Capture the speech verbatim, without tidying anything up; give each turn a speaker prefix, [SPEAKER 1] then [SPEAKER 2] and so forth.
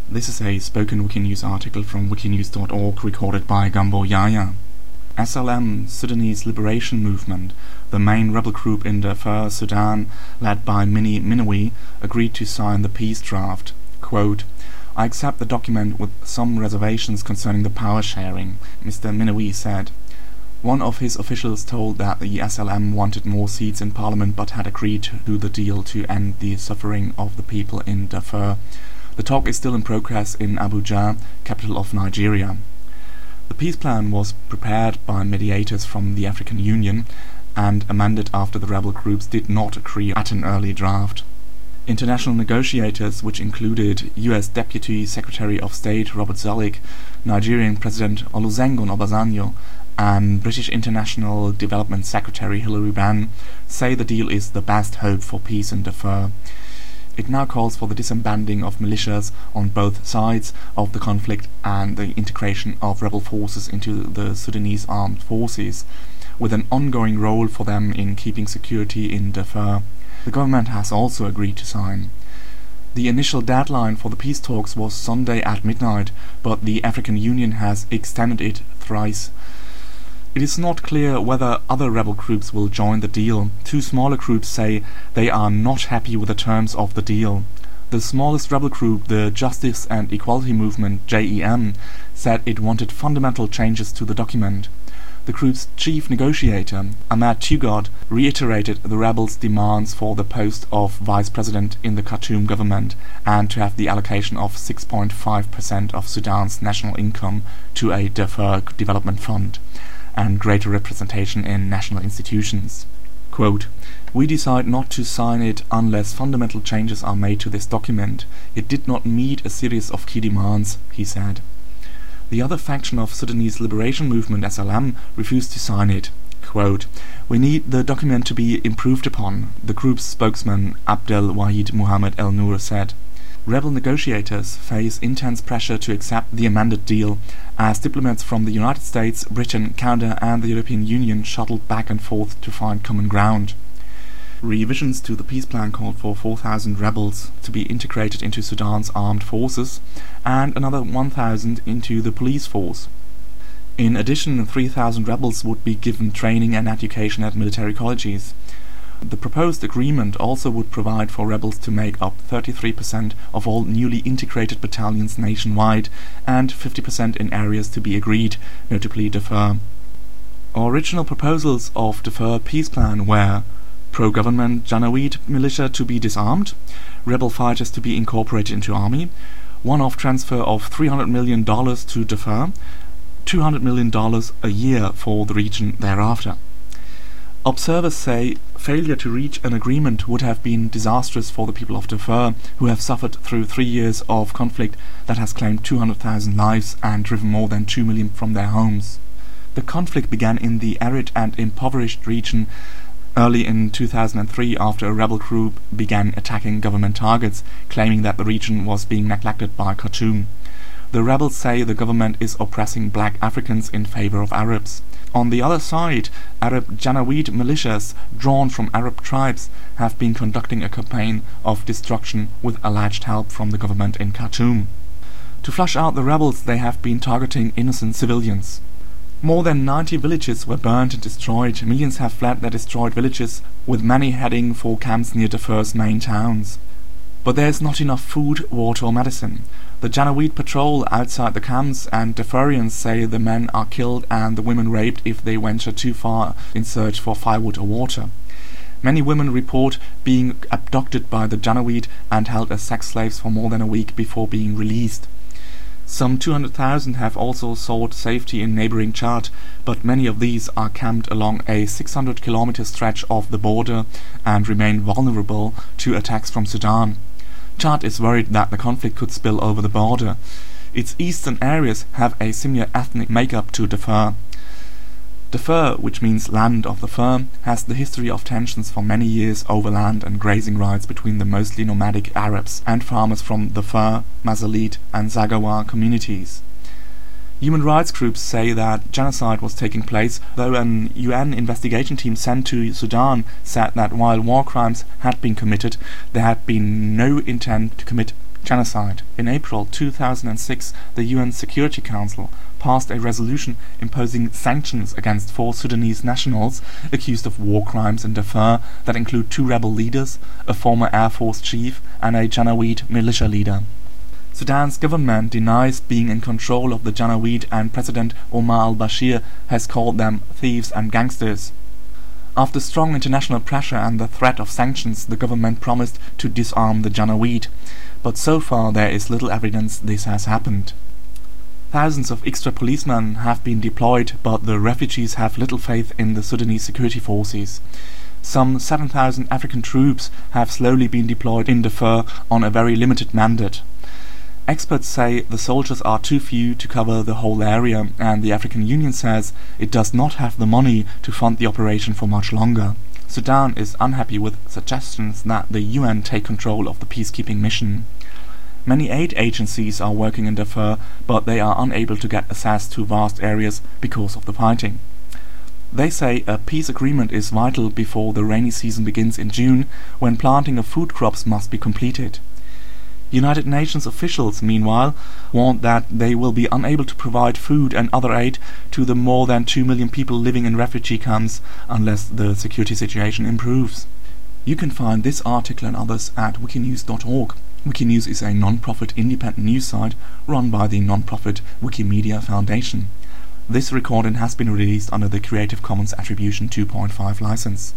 [SPEAKER 1] This is a spoken Wikinews article from wikinews dot org recorded by Gambo Yahya. S L M, Sudanese Liberation Movement, the main rebel group in Darfur, Sudan, led by Mini Minawi, agreed to sign the peace draft. Quote, "I accept the document with some reservations concerning the power sharing," Mister Minawi said. One of his officials told that the S L M wanted more seats in parliament but had agreed to the deal to end the suffering of the people in Darfur. The talk is still in progress in Abuja, capital of Nigeria. The peace plan was prepared by mediators from the African Union and amended after the rebel groups did not agree at an early draft. International negotiators, which included U S Deputy Secretary of State Robert Zoellick, Nigerian President Olusegun Obasanjo, and British International Development Secretary Hilary Benn, say the deal is the best hope for peace in Darfur. It now calls for the disbanding of militias on both sides of the conflict and the integration of rebel forces into the Sudanese armed forces, with an ongoing role for them in keeping security in Darfur. The government has also agreed to sign. The initial deadline for the peace talks was Sunday at midnight, but the African Union has extended it thrice. It is not clear whether other rebel groups will join the deal. Two smaller groups say they are not happy with the terms of the deal. The smallest rebel group, the Justice and Equality Movement (J E M), said it wanted fundamental changes to the document. The group's chief negotiator, Ahmad Tugod, reiterated the rebels' demands for the post of vice president in the Khartoum government and to have the allocation of six point five percent of Sudan's national income to a Darfur Development Fund, and greater representation in national institutions. Quote, "We decide not to sign it unless fundamental changes are made to this document. It did not meet a series of key demands," he said. The other faction of Sudanese Liberation Movement S L M refused to sign it. Quote, "We need the document to be improved upon," the group's spokesman Abdel Wahid Muhammad El Nur said. Rebel negotiators face intense pressure to accept the amended deal, as diplomats from the United States, Britain, Canada and the European Union shuttled back and forth to find common ground. Revisions to the peace plan called for four thousand rebels to be integrated into Sudan's armed forces, and another one thousand into the police force. In addition, three thousand rebels would be given training and education at military colleges. The proposed agreement also would provide for rebels to make up thirty-three percent of all newly integrated battalions nationwide, and fifty percent in areas to be agreed, notably Darfur. Original proposals of Darfur peace plan were pro-government Janjaweed militia to be disarmed, rebel fighters to be incorporated into army, one-off transfer of three hundred million dollars to Darfur, two hundred million dollars a year for the region thereafter. Observers say failure to reach an agreement would have been disastrous for the people of Darfur, who have suffered through three years of conflict that has claimed two hundred thousand lives and driven more than two million from their homes. The conflict began in the arid and impoverished region early in two thousand three after a rebel group began attacking government targets, claiming that the region was being neglected by Khartoum. The rebels say the government is oppressing black Africans in favor of Arabs. On the other side, Arab Janjaweed militias, drawn from Arab tribes, have been conducting a campaign of destruction with alleged help from the government in Khartoum. To flush out the rebels, they have been targeting innocent civilians. More than ninety villages were burned and destroyed. Millions have fled their destroyed villages, with many heading for camps near Darfur's main towns. But there is not enough food, water or medicine. The Janjaweed patrol outside the camps, and Darfurians say the men are killed and the women raped if they venture too far in search for firewood or water. Many women report being abducted by the Janjaweed and held as sex slaves for more than a week before being released. Some two hundred thousand have also sought safety in neighboring Chad, but many of these are camped along a six hundred kilometer stretch of the border and remain vulnerable to attacks from Sudan. Chad is worried that the conflict could spill over the border. Its eastern areas have a similar ethnic makeup to Darfur. Darfur, which means land of the fur, has the history of tensions for many years over land and grazing rights between the mostly nomadic Arabs and farmers from the Fur, Masalit and Zaghawa communities. Human rights groups say that genocide was taking place, though an U N investigation team sent to Sudan said that while war crimes had been committed, there had been no intent to commit Genocide. In April two thousand six, the U N Security Council passed a resolution imposing sanctions against four Sudanese nationals accused of war crimes in Darfur that include two rebel leaders, a former Air Force chief, and a Janjaweed militia leader. Sudan's government denies being in control of the Janjaweed, and President Omar al-Bashir has called them thieves and gangsters. After strong international pressure and the threat of sanctions, the government promised to disarm the Janjaweed, but so far there is little evidence this has happened. Thousands of extra policemen have been deployed, but the refugees have little faith in the Sudanese security forces. Some seven thousand African troops have slowly been deployed in Darfur on a very limited mandate. Experts say the soldiers are too few to cover the whole area, and the African Union says it does not have the money to fund the operation for much longer. Sudan is unhappy with suggestions that the U N take control of the peacekeeping mission. Many aid agencies are working in Darfur, but they are unable to get access to vast areas because of the fighting. They say a peace agreement is vital before the rainy season begins in June, when planting of food crops must be completed. United Nations officials, meanwhile, warned that they will be unable to provide food and other aid to the more than two million people living in refugee camps unless the security situation improves. You can find this article and others at wikinews dot org. Wikinews is a non-profit independent news site run by the non-profit Wikimedia Foundation. This recording has been released under the Creative Commons Attribution two point five license.